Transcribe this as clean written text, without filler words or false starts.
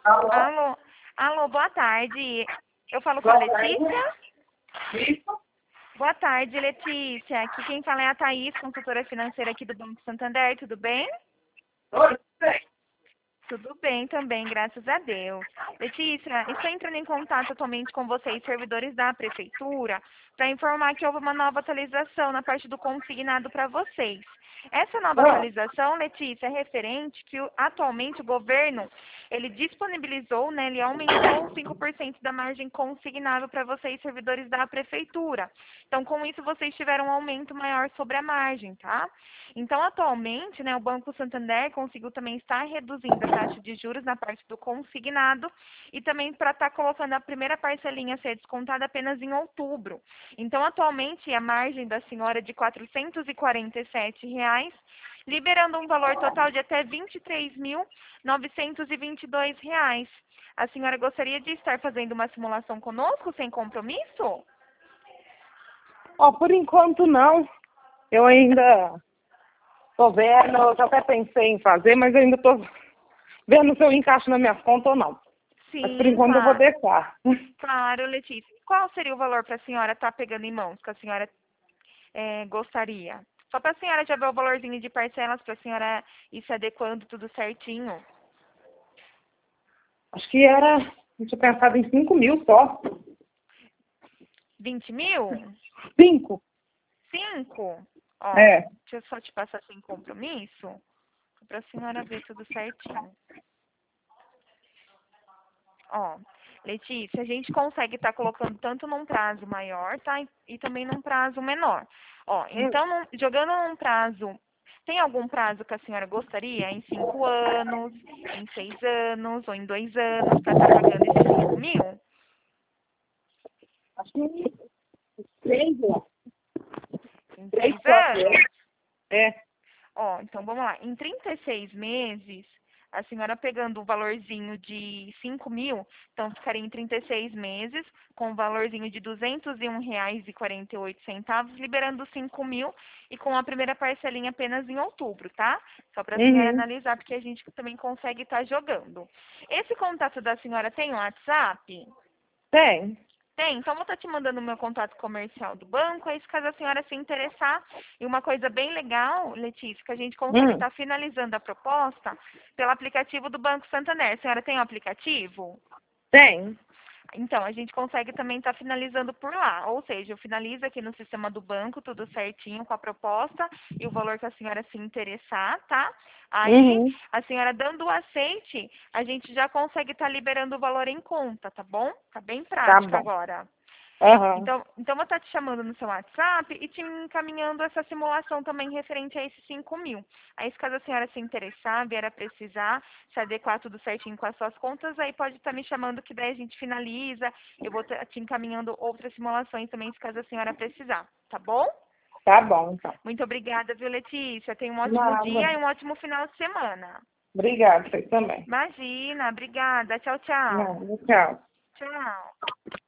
Alô, alô, boa tarde. Eu falo com a Letícia? Isso? Boa tarde, Letícia. Aqui quem fala é a Thaís, consultora financeira aqui do Banco Santander. Tudo bem? Oi, bem. Tudo bem também, graças a Deus. Letícia, estou entrando em contato atualmente com vocês, servidores da Prefeitura, para informar que houve uma nova atualização na parte do consignado para vocês. Essa nova atualização, Letícia, é referente que atualmente o governo, ele disponibilizou, né, ele aumentou 5% da margem consignável para vocês, servidores da Prefeitura. Então, com isso, vocês tiveram um aumento maior sobre a margem, tá? Então, atualmente, né, o Banco Santander conseguiu também estar reduzindo a taxa de juros na parte do consignado e também para estar colocando a primeira parcelinha a ser descontada apenas em outubro. Então, atualmente, a margem da senhora é de R$ 447, liberando um valor total de até R$ 23.922. A senhora gostaria de estar fazendo uma simulação conosco sem compromisso? Ó, por enquanto não. Eu ainda tô vendo, eu já até pensei em fazer, mas eu ainda tô vendo se eu encaixo nas minhas contas ou não. Mas por Sim, enquanto eu vou claro. deixar. Claro, Letícia. Qual seria o valor para a senhora estar pegando em mãos, que a senhora gostaria? Só para a senhora já ver o valorzinho de parcelas, para a senhora ir se adequando tudo certinho. Acho que era, eu tinha pensado em 5 mil só. 20 mil? 5? 5? Ó, É. deixa eu só te passar sem compromisso, para a senhora ver tudo certinho. Ó, Letícia, a gente consegue estar colocando tanto num prazo maior, tá? E também num prazo menor. Ó, então, jogando num prazo, tem algum prazo que a senhora gostaria? Em 5 anos, em 6 anos ou em 2 anos para estar pagando esses 5 mil? Acho que 3, ó. Em 3, 3 4 anos? anos. É. Ó, então vamos lá. Em 36 meses, a senhora pegando o valorzinho de 5 mil, então ficaria em 36 meses, com o valorzinho de R$ 201,48, liberando 5 mil e com a primeira parcelinha apenas em outubro, tá? Só para a senhora Uhum. analisar, porque a gente também consegue estar jogando. Esse contato da senhora tem um WhatsApp? Tem. Tem, então vou estar te mandando o meu contato comercial do banco, aí se caso a senhora se interessar, e uma coisa bem legal, Letícia, que a gente consegue estar finalizando a proposta pelo aplicativo do Banco Santander. A senhora tem o aplicativo? Tem. Então, a gente consegue também estar finalizando por lá, ou seja, eu finalizo aqui no sistema do banco, tudo certinho com a proposta e o valor que a senhora se interessar, tá? Aí, Uhum. a senhora dando o aceite, a gente já consegue estar liberando o valor em conta, tá bom? Tá bem Tá prática bom. agora. Aham. Então vou estar te chamando no seu WhatsApp e te encaminhando essa simulação também referente a esses 5 mil. Aí, se caso a senhora se interessar, vier a precisar, se adequar tudo certinho com as suas contas, aí pode estar me chamando que daí a gente finaliza. Eu vou estar te encaminhando outras simulações também, se caso a senhora precisar. Tá bom? Tá bom, então. Muito obrigada, viu, Letícia? Tenha um ótimo Nada. dia e um ótimo final de semana. Obrigada, vocês também. Imagina, obrigada. Tchau, tchau. Nada, tchau. Tchau.